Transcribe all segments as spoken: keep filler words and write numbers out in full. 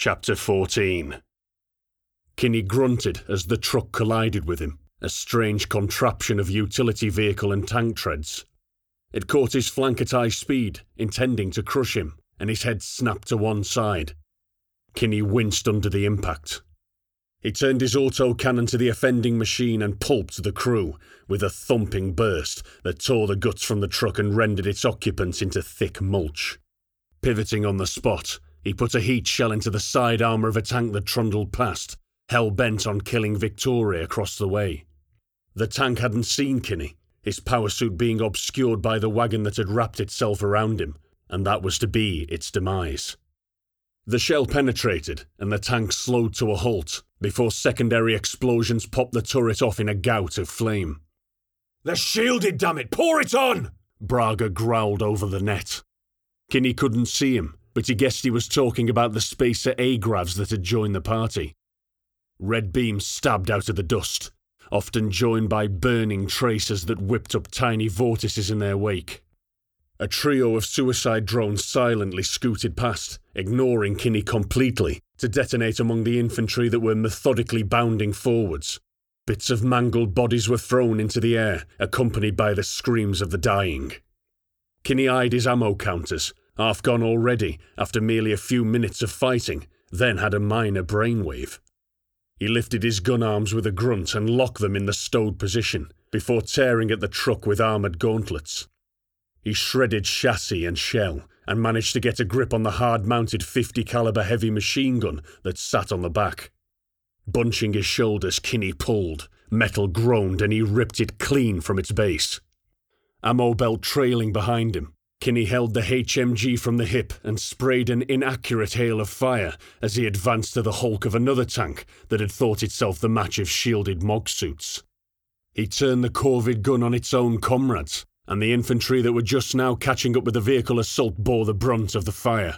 Chapter fourteen. Kinney grunted as the truck collided with him, a strange contraption of utility vehicle and tank treads. It caught his flank at high speed, intending to crush him, and his head snapped to one side. Kinney winced under the impact. He turned his autocannon to the offending machine and pulped the crew, with a thumping burst that tore the guts from the truck and rendered its occupants into thick mulch. Pivoting on the spot, he put a heat shell into the side armour of a tank that trundled past, hell-bent on killing Victoria across the way. The tank hadn't seen Kinney, his power suit being obscured by the wagon that had wrapped itself around him, and that was to be its demise. The shell penetrated, and the tank slowed to a halt, before secondary explosions popped the turret off in a gout of flame. "They're shielded, damn it! Pour it on!" Braga growled over the net. Kinney couldn't see him, but he guessed he was talking about the Spacer A-Gravs that had joined the party. Red beams stabbed out of the dust, often joined by burning tracers that whipped up tiny vortices in their wake. A trio of suicide drones silently scooted past, ignoring Kinney completely, to detonate among the infantry that were methodically bounding forwards. Bits of mangled bodies were thrown into the air, accompanied by the screams of the dying. Kinney eyed his ammo counters, half gone already after merely a few minutes of fighting, then had a minor brainwave. He lifted his gun arms with a grunt and locked them in the stowed position, before tearing at the truck with armoured gauntlets. He shredded chassis and shell, and managed to get a grip on the hard-mounted fifty caliber heavy machine gun that sat on the back. Bunching his shoulders, Kinney pulled, metal groaned, and he ripped it clean from its base. Ammo belt trailing behind him, Kinney held the H M G from the hip and sprayed an inaccurate hail of fire as he advanced to the hulk of another tank that had thought itself the match of shielded MOG suits. He turned the Corvid gun on its own comrades, and the infantry that were just now catching up with the vehicle assault bore the brunt of the fire.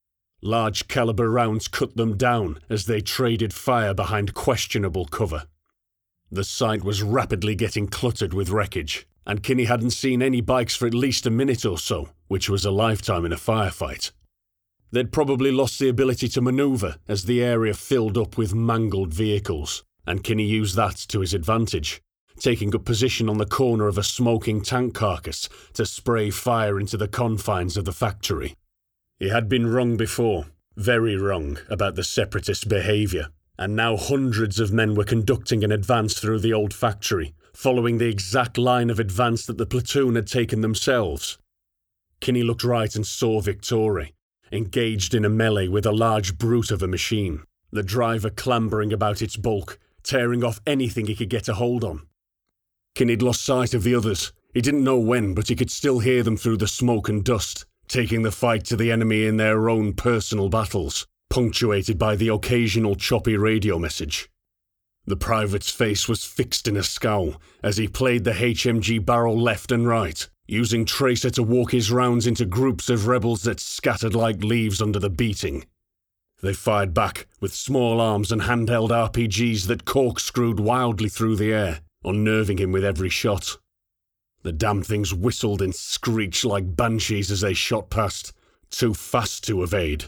Large caliber rounds cut them down as they traded fire behind questionable cover. The site was rapidly getting cluttered with wreckage, and Kinney hadn't seen any bikes for at least a minute or so, which was a lifetime in a firefight. They'd probably lost the ability to manoeuvre as the area filled up with mangled vehicles, and Kinney used that to his advantage, taking up position on the corner of a smoking tank carcass to spray fire into the confines of the factory. He had been wrong before, very wrong about the separatist behaviour, and now hundreds of men were conducting an advance through the old factory, following the exact line of advance that the platoon had taken themselves. Kinney looked right and saw Victoria, engaged in a melee with a large brute of a machine, the driver clambering about its bulk, tearing off anything he could get a hold on. Kinney'd lost sight of the others. He didn't know when, but he could still hear them through the smoke and dust, taking the fight to the enemy in their own personal battles, punctuated by the occasional choppy radio message. The private's face was fixed in a scowl as he played the H M G barrel left and right, using Tracer to walk his rounds into groups of rebels that scattered like leaves under the beating. They fired back with small arms and handheld R P Gs that corkscrewed wildly through the air, unnerving him with every shot. The damn things whistled and screeched like banshees as they shot past, too fast to evade.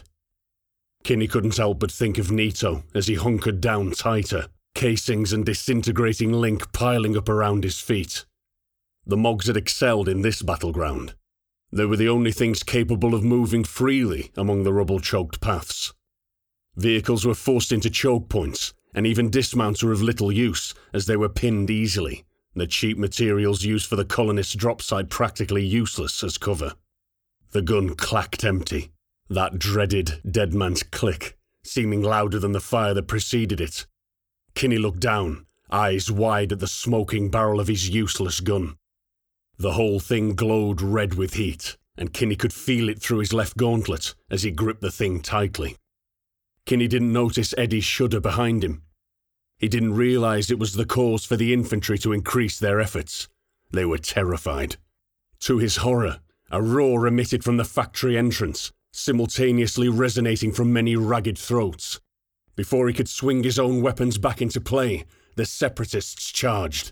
Kinney couldn't help but think of Nito as he hunkered down tighter, casings and disintegrating link piling up around his feet. The MOGs had excelled in this battleground. They were the only things capable of moving freely among the rubble-choked paths. Vehicles were forced into choke points, and even dismounts were of little use as they were pinned easily, the cheap materials used for the colonists' drop site practically useless as cover. The gun clacked empty, that dreaded dead man's click, seeming louder than the fire that preceded it. Kinney looked down, eyes wide at the smoking barrel of his useless gun. The whole thing glowed red with heat, and Kinney could feel it through his left gauntlet as he gripped the thing tightly. Kinney didn't notice Eddie shudder behind him. He didn't realise it was the cause for the infantry to increase their efforts. They were terrified. To his horror, a roar emitted from the factory entrance, simultaneously resonating from many ragged throats. Before he could swing his own weapons back into play, the separatists charged.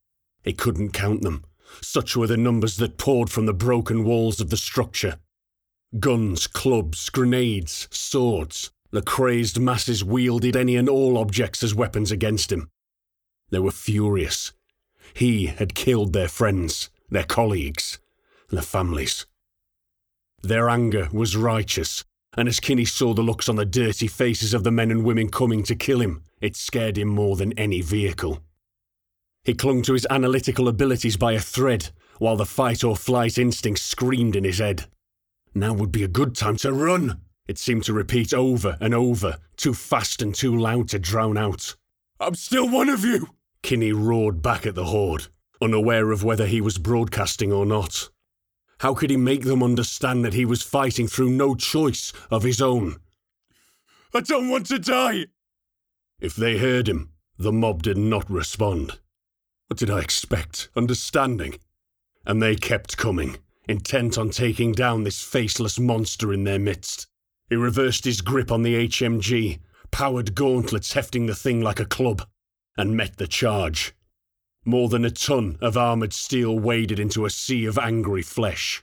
He couldn't count them. Such were the numbers that poured from the broken walls of the structure. Guns, clubs, grenades, swords, The crazed masses wielded any and all objects as weapons against him. They were furious. He had killed their friends, their colleagues, their families. Their anger was righteous, and as Kinney saw the looks on the dirty faces of the men and women coming to kill him, it scared him more than any vehicle. He clung to his analytical abilities by a thread, while the fight-or-flight instinct screamed in his head. Now would be a good time to run, it seemed to repeat over and over, too fast and too loud to drown out. "I'm still one of you!" Kinney roared back at the horde, unaware of whether he was broadcasting or not. How could he make them understand that he was fighting through no choice of his own? "I don't want to die!" If they heard him, the mob did not respond. What did I expect? Understanding? And they kept coming, intent on taking down this faceless monster in their midst. He reversed his grip on the H M G, powered gauntlets hefting the thing like a club, and met the charge. More than a ton of armoured steel waded into a sea of angry flesh.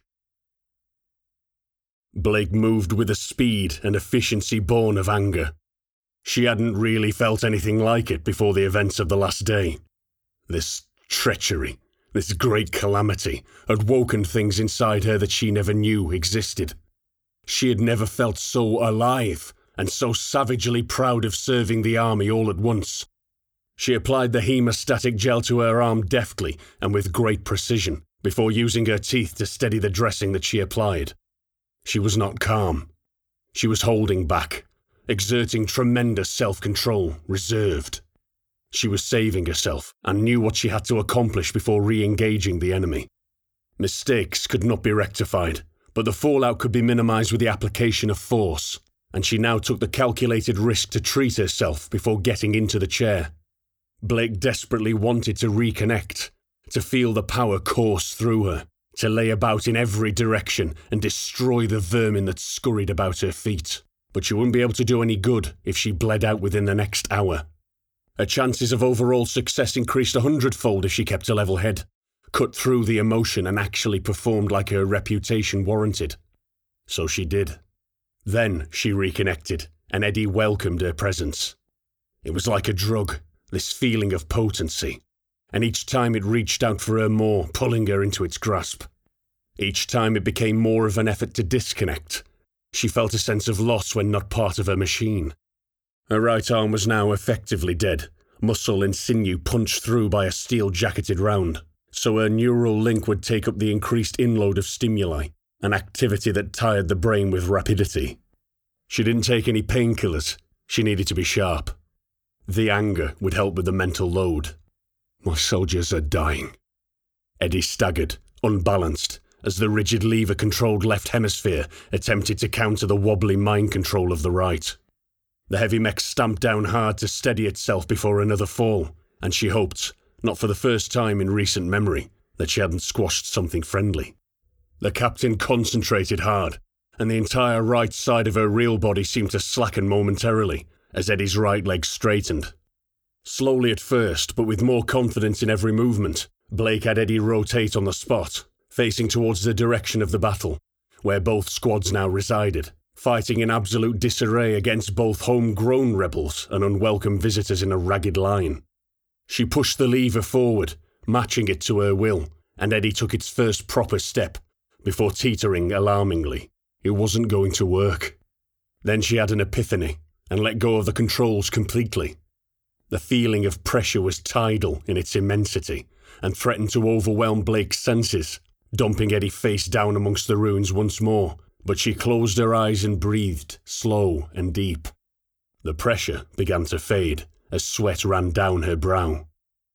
Blake moved with a speed and efficiency born of anger. She hadn't really felt anything like it before the events of the last day. This treachery, this great calamity, had woken things inside her that she never knew existed. She had never felt so alive, and so savagely proud of serving the army all at once. She applied the hemostatic gel to her arm deftly and with great precision, before using her teeth to steady the dressing that she applied. She was not calm. She was holding back, exerting tremendous self-control, reserved. She was saving herself, and knew what she had to accomplish before re-engaging the enemy. Mistakes could not be rectified, but the fallout could be minimised with the application of force, and she now took the calculated risk to treat herself before getting into the chair. Blake desperately wanted to reconnect, to feel the power course through her, to lay about in every direction and destroy the vermin that scurried about her feet. But she wouldn't be able to do any good if she bled out within the next hour. Her chances of overall success increased a hundredfold if she kept a level head, cut through the emotion and actually performed like her reputation warranted. So she did. Then she reconnected, and Eddie welcomed her presence. It was like a drug, this feeling of potency, and each time it reached out for her more, pulling her into its grasp. Each time it became more of an effort to disconnect. She felt a sense of loss when not part of her machine. Her right arm was now effectively dead, muscle and sinew punched through by a steel-jacketed round, so her neural link would take up the increased inload of stimuli, an activity that tired the brain with rapidity. She didn't take any painkillers. She needed to be sharp. The anger would help with the mental load. My soldiers are dying. Eddie staggered, unbalanced, as the rigid lever-controlled left hemisphere attempted to counter the wobbly mind control of the right. The heavy mech stamped down hard to steady itself before another fall, and she hoped, not for the first time in recent memory, that she hadn't squashed something friendly. The captain concentrated hard, and the entire right side of her real body seemed to slacken momentarily, as Eddie's right leg straightened. Slowly at first, but with more confidence in every movement, Blake had Eddie rotate on the spot, facing towards the direction of the battle, where both squads now resided, fighting in absolute disarray against both homegrown rebels and unwelcome visitors in a ragged line. She pushed the lever forward, matching it to her will, and Eddie took its first proper step, before teetering alarmingly. It wasn't going to work. Then she had an epiphany, and let go of the controls completely. The feeling of pressure was tidal in its immensity, and threatened to overwhelm Blake's senses, dumping Eddie face down amongst the ruins once more, but she closed her eyes and breathed, slow and deep. The pressure began to fade, as sweat ran down her brow.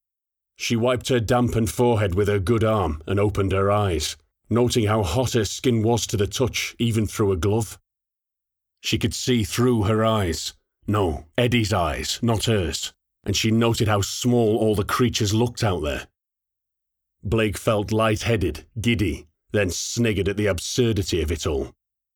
She wiped her dampened forehead with her good arm and opened her eyes, noting how hot her skin was to the touch, even through a glove. She could see through her eyes. No, Eddie's eyes, not hers, and she noted how small all the creatures looked out there. Blake felt light-headed, giddy, then sniggered at the absurdity of it all.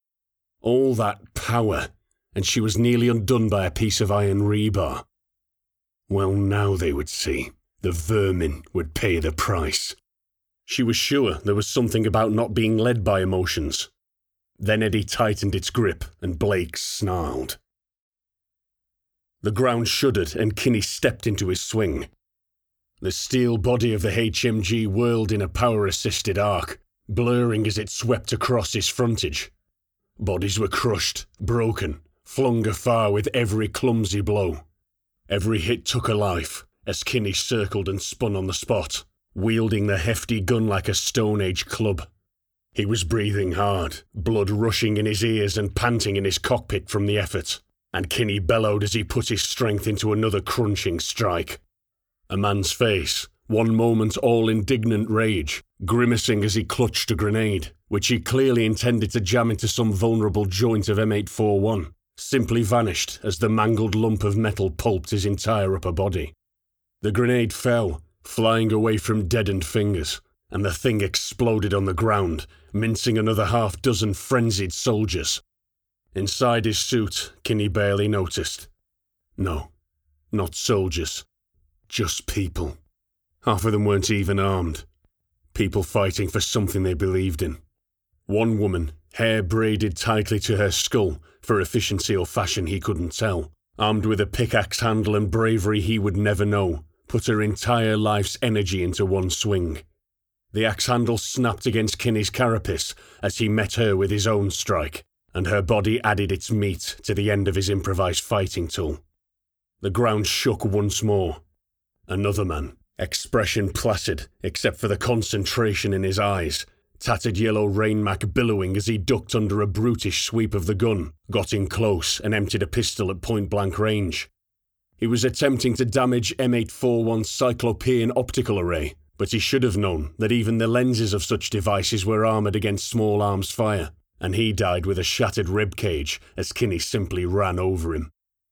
All that power, and she was nearly undone by a piece of iron rebar. Well, now they would see. The vermin would pay the price. She was sure there was something about not being led by emotions. Then Eddie tightened its grip, and Blake snarled. The ground shuddered and Kinney stepped into his swing. The steel body of the H M G whirled in a power-assisted arc, blurring as it swept across his frontage. Bodies were crushed, broken, flung afar with every clumsy blow. Every hit took a life, as Kinney circled and spun on the spot, wielding the hefty gun like a Stone Age club. He was breathing hard, blood rushing in his ears and panting in his cockpit from the effort, and Kinney bellowed as he put his strength into another crunching strike. A man's face, one moment all indignant rage, grimacing as he clutched a grenade, which he clearly intended to jam into some vulnerable joint of M eight forty-one, simply vanished as the mangled lump of metal pulped his entire upper body. The grenade fell, flying away from deadened fingers, and the thing exploded on the ground, mincing another half dozen frenzied soldiers. Inside his suit, Kinney barely noticed. No, not soldiers. Just people. Half of them weren't even armed. People fighting for something they believed in. One woman, hair braided tightly to her skull, for efficiency or fashion he couldn't tell, armed with a pickaxe handle and bravery he would never know, put her entire life's energy into one swing. The axe handle snapped against Kinney's carapace as he met her with his own strike, and her body added its meat to the end of his improvised fighting tool. The ground shook once more. Another man, expression placid except for the concentration in his eyes, tattered yellow rainmac billowing as he ducked under a brutish sweep of the gun, got in close and emptied a pistol at point-blank range. He was attempting to damage M eight forty-one's Cyclopean optical array, but he should have known that even the lenses of such devices were armoured against small arms fire, and he died with a shattered ribcage as Kinney simply ran over him.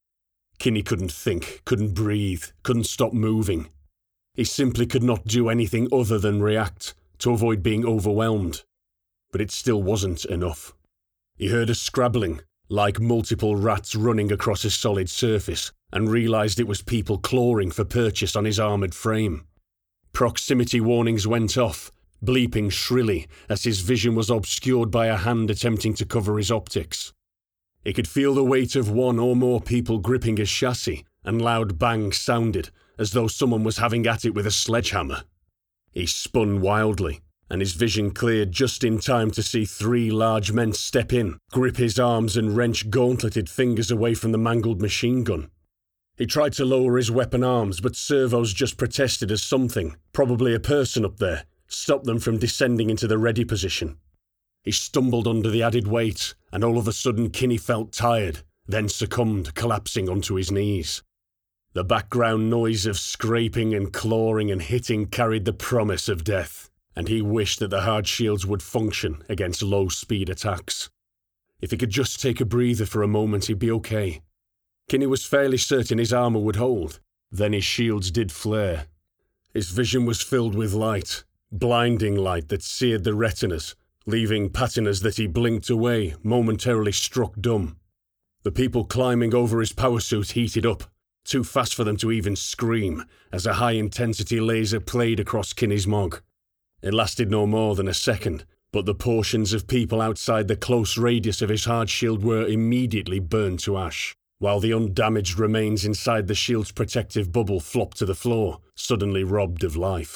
Kinney couldn't think, couldn't breathe, couldn't stop moving. He simply could not do anything other than react, to avoid being overwhelmed. But it still wasn't enough. He heard a scrabbling, like multiple rats running across his solid surface, and realised it was people clawing for purchase on his armoured frame. Proximity warnings went off, bleeping shrilly as his vision was obscured by a hand attempting to cover his optics. He could feel the weight of one or more people gripping his chassis, and loud bangs sounded, as though someone was having at it with a sledgehammer. He spun wildly, and his vision cleared just in time to see three large men step in, grip his arms and wrench gauntleted fingers away from the mangled machine gun. He tried to lower his weapon arms, but servos just protested as something, probably a person up there, stopped them from descending into the ready position. He stumbled under the added weight, and all of a sudden Kinney felt tired, then succumbed, collapsing onto his knees. The background noise of scraping and clawing and hitting carried the promise of death, and he wished that the hard shields would function against low-speed attacks. If he could just take a breather for a moment, he'd be okay. Kinney was fairly certain his armour would hold. Then his shields did flare. His vision was filled with light, blinding light that seared the retinas, leaving patinas that he blinked away, momentarily struck dumb. The people climbing over his power suit heated up, too fast for them to even scream, as a high-intensity laser played across Kinney's Mog. It lasted no more than a second, but the portions of people outside the close radius of his hard shield were immediately burned to ash, while the undamaged remains inside the shield's protective bubble flopped to the floor, suddenly robbed of life.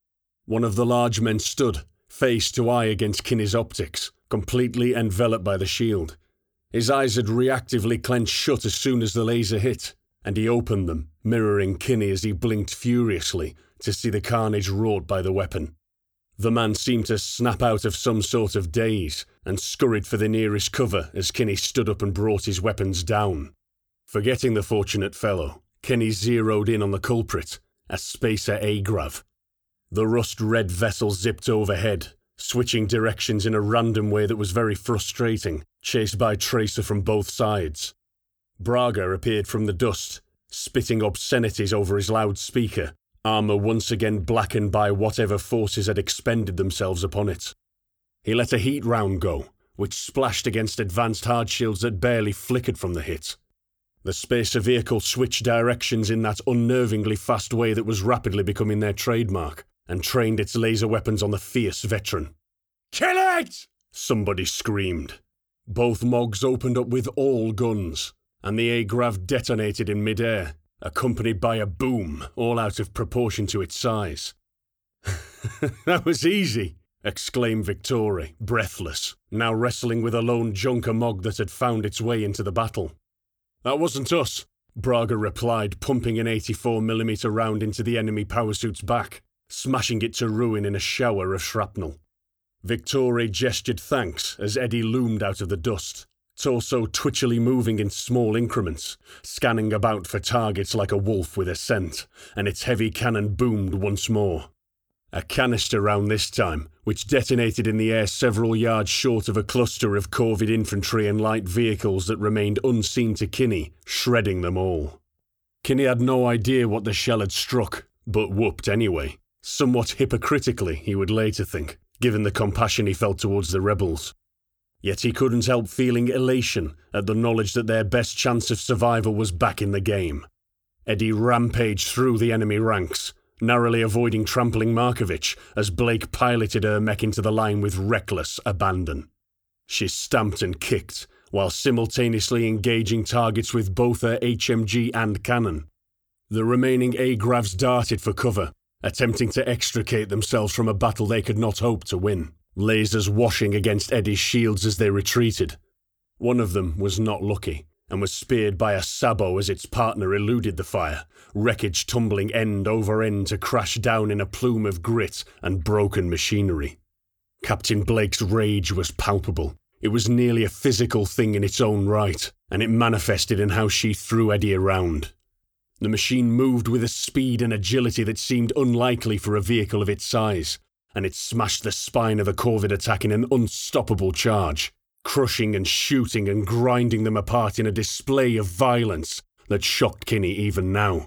One of the large men stood, face to eye against Kinney's optics, completely enveloped by the shield. His eyes had reactively clenched shut as soon as the laser hit, and he opened them, mirroring Kinney as he blinked furiously to see the carnage wrought by the weapon. The man seemed to snap out of some sort of daze and scurried for the nearest cover as Kinney stood up and brought his weapons down. Forgetting the fortunate fellow, Kinney zeroed in on the culprit, a Spacer Agrav. The rust-red vessel zipped overhead, switching directions in a random way that was very frustrating, chased by Tracer from both sides. Braga appeared from the dust, spitting obscenities over his loudspeaker, armour once again blackened by whatever forces had expended themselves upon it. He let a heat round go, which splashed against advanced hard shields that barely flickered from the hit. The Spacer vehicle switched directions in that unnervingly fast way that was rapidly becoming their trademark, and trained its laser weapons on the fierce veteran. "Kill it!" somebody screamed. Both Mogs opened up with all guns, and the A-Grav detonated in mid-air, accompanied by a boom, all out of proportion to its size. "That was easy," exclaimed Victori, breathless, now wrestling with a lone Junker Mog that had found its way into the battle. "That wasn't us," Braga replied, pumping an eighty-four millimeter round into the enemy powersuit's back, smashing it to ruin in a shower of shrapnel. Victori gestured thanks as Eddie loomed out of the dust, torso twitchily moving in small increments, scanning about for targets like a wolf with a scent, and its heavy cannon boomed once more. A canister round this time, which detonated in the air several yards short of a cluster of Corvid infantry and light vehicles that remained unseen to Kinney, shredding them all. Kinney had no idea what the shell had struck, but whooped anyway, somewhat hypocritically, he would later think, given the compassion he felt towards the rebels. Yet he couldn't help feeling elation at the knowledge that their best chance of survival was back in the game. Eddie rampaged through the enemy ranks, narrowly avoiding trampling Markovich as Blake piloted her mech into the line with reckless abandon. She stamped and kicked, while simultaneously engaging targets with both her H M G and cannon. The remaining A-Gravs darted for cover, attempting to extricate themselves from a battle they could not hope to win, lasers washing against Eddie's shields as they retreated. One of them was not lucky, and was speared by a sabot as its partner eluded the fire, wreckage tumbling end over end to crash down in a plume of grit and broken machinery. Captain Blake's rage was palpable. It was nearly a physical thing in its own right, and it manifested in how she threw Eddie around. The machine moved with a speed and agility that seemed unlikely for a vehicle of its size, and it smashed the spine of a Corvid attack in an unstoppable charge, crushing and shooting and grinding them apart in a display of violence that shocked Kinney even now.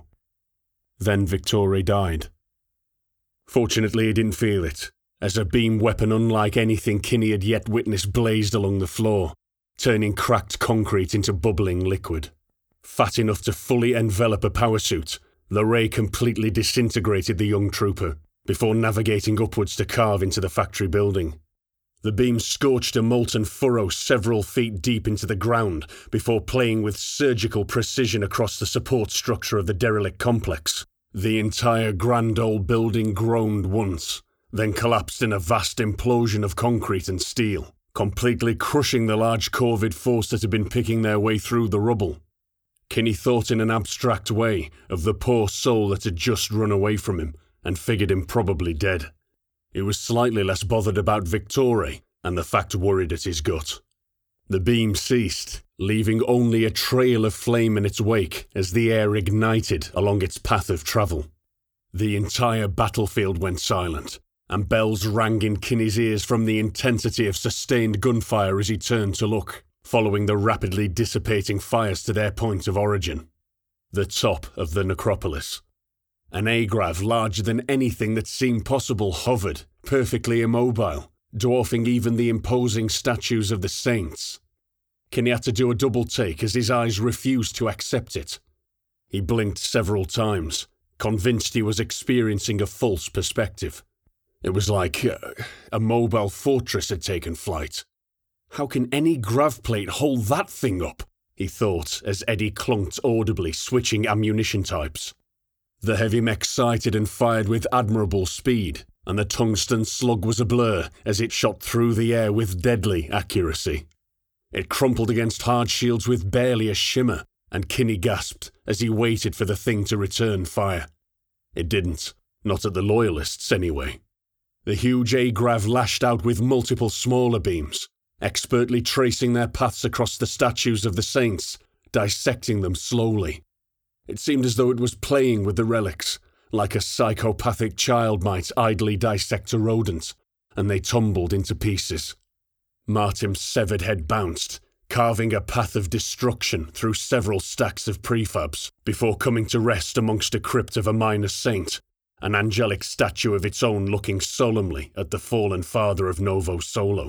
Then Victori died. Fortunately, he didn't feel it, as a beam weapon unlike anything Kinney had yet witnessed blazed along the floor, turning cracked concrete into bubbling liquid. Fat enough to fully envelop a powersuit, the ray completely disintegrated the young trooper, before navigating upwards to carve into the factory building. The beam scorched a molten furrow several feet deep into the ground before playing with surgical precision across the support structure of the derelict complex. The entire grand old building groaned once, then collapsed in a vast implosion of concrete and steel, completely crushing the large Corvid force that had been picking their way through the rubble. Kinney thought in an abstract way of the poor soul that had just run away from him and figured him probably dead. He was slightly less bothered about Victori, and the fact worried at his gut. The beam ceased, leaving only a trail of flame in its wake as the air ignited along its path of travel. The entire battlefield went silent, and bells rang in Kinney's ears from the intensity of sustained gunfire as he turned to look, following the rapidly dissipating fires to their point of origin. The top of the necropolis. An A-Grav larger than anything that seemed possible hovered, perfectly immobile, dwarfing even the imposing statues of the saints. Kinney had to do a double take as his eyes refused to accept it. He blinked several times, convinced he was experiencing a false perspective. It was like uh, a mobile fortress had taken flight. How can any grav plate hold that thing up? He thought as Eddie clunked audibly, switching ammunition types. The heavy mech sighted and fired with admirable speed, and the tungsten slug was a blur as it shot through the air with deadly accuracy. It crumpled against hard shields with barely a shimmer, and Kinney gasped as he waited for the thing to return fire. It didn't, not at the Loyalists anyway. The huge A-Grav lashed out with multiple smaller beams, expertly tracing their paths across the statues of the saints, dissecting them slowly. It seemed as though it was playing with the relics, like a psychopathic child might idly dissect a rodent, and they tumbled into pieces. Martim's severed head bounced, carving a path of destruction through several stacks of prefabs, before coming to rest amongst a crypt of a minor saint, an angelic statue of its own looking solemnly at the fallen father of Novo Solo.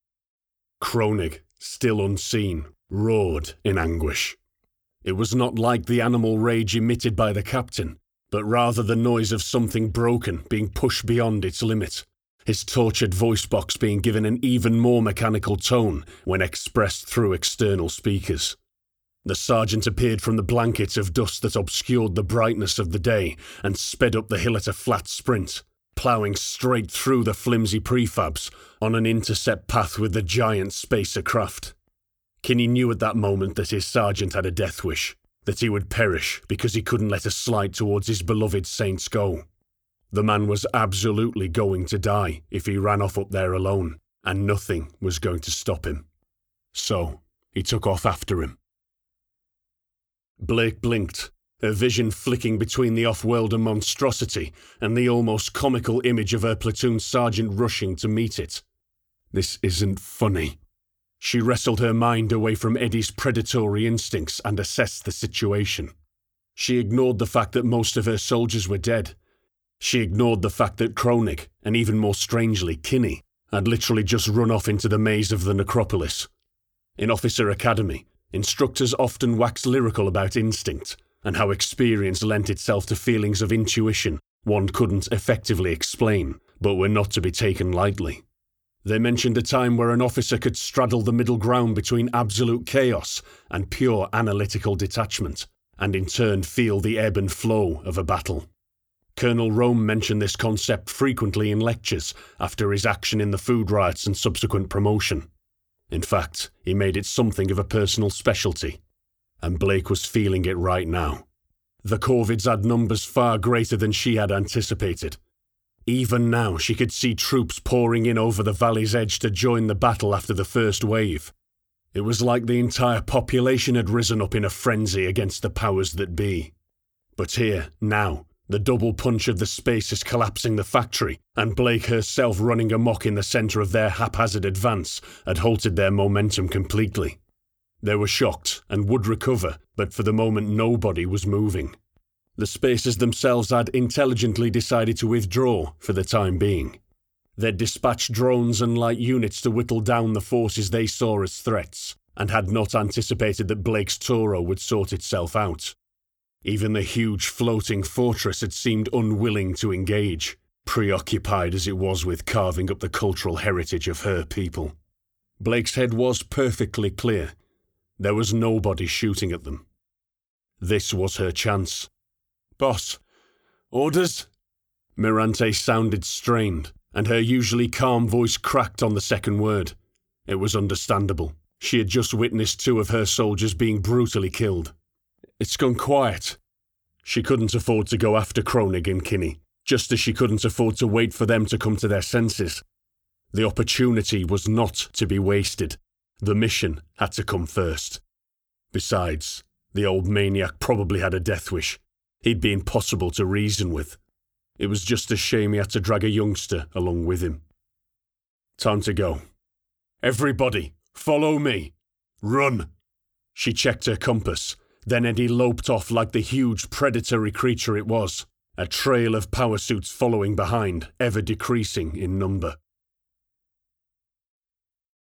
Kronig, still unseen, roared in anguish. It was not like the animal rage emitted by the captain, but rather the noise of something broken being pushed beyond its limit, his tortured voice box being given an even more mechanical tone when expressed through external speakers. The sergeant appeared from the blanket of dust that obscured the brightness of the day and sped up the hill at a flat sprint, ploughing straight through the flimsy prefabs on an intercept path with the giant spacer craft. Kinney knew at that moment that his sergeant had a death wish, that he would perish because he couldn't let a slight towards his beloved Saints go. The man was absolutely going to die if he ran off up there alone, and nothing was going to stop him. So, he took off after him. Blake blinked, her vision flicking between the off-worlder monstrosity and the almost comical image of her platoon sergeant rushing to meet it. This isn't funny. She wrestled her mind away from Eddie's predatory instincts and assessed the situation. She ignored the fact that most of her soldiers were dead. She ignored the fact that Kronig, and even more strangely Kinney, had literally just run off into the maze of the necropolis. In Officer Academy, instructors often waxed lyrical about instinct, and how experience lent itself to feelings of intuition one couldn't effectively explain, but were not to be taken lightly. They mentioned a time where an officer could straddle the middle ground between absolute chaos and pure analytical detachment, and in turn feel the ebb and flow of a battle. Colonel Rome mentioned this concept frequently in lectures after his action in the food riots and subsequent promotion. In fact, he made it something of a personal specialty, and Blake was feeling it right now. The Corvids had numbers far greater than she had anticipated. Even now, she could see troops pouring in over the valley's edge to join the battle after the first wave. It was like the entire population had risen up in a frenzy against the powers that be. But here, now, the double punch of the spacers collapsing the factory, and Blake herself running amok in the centre of their haphazard advance, had halted their momentum completely. They were shocked and would recover, but for the moment nobody was moving. The spacers themselves had intelligently decided to withdraw for the time being. They'd dispatched drones and light units to whittle down the forces they saw as threats, and had not anticipated that Blake's Toro would sort itself out. Even the huge floating fortress had seemed unwilling to engage, preoccupied as it was with carving up the cultural heritage of her people. Blake's head was perfectly clear. There was nobody shooting at them. This was her chance. "Boss, orders?" Mirante sounded strained, and her usually calm voice cracked on the second word. It was understandable. She had just witnessed two of her soldiers being brutally killed. It's gone quiet. She couldn't afford to go after Kronig and Kinney, just as she couldn't afford to wait for them to come to their senses. The opportunity was not to be wasted. The mission had to come first. Besides, the old maniac probably had a death wish. He'd be impossible to reason with. It was just a shame he had to drag a youngster along with him. Time to go. Everybody, follow me. Run. She checked her compass. Then Eddie loped off like the huge predatory creature it was, a trail of power suits following behind, ever decreasing in number.